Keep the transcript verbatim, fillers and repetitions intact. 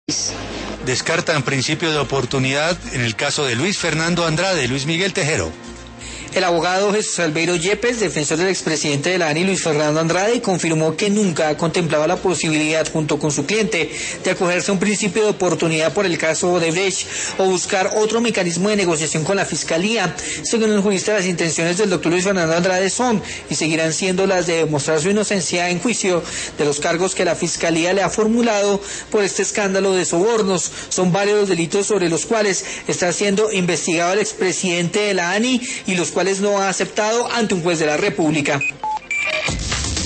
Descartan principio de oportunidad en el caso de Luis Fernando Andrade. Luis Miguel Tejero. El abogado Jesús Albeiro Yepes, defensor del expresidente de la ANI, Luis Fernando Andrade, confirmó que nunca ha contemplado la posibilidad, junto con su cliente, de acogerse a un principio de oportunidad por el caso Odebrecht o buscar otro mecanismo de negociación con la Fiscalía. Según el jurista, las intenciones del doctor Luis Fernando Andrade son y seguirán siendo las de demostrar su inocencia en juicio de los cargos que la Fiscalía le ha formulado por este escándalo de sobornos. Son varios los delitos sobre los cuales está siendo investigado el expresidente de la ANI y los cuales no ha aceptado ante un juez de la República.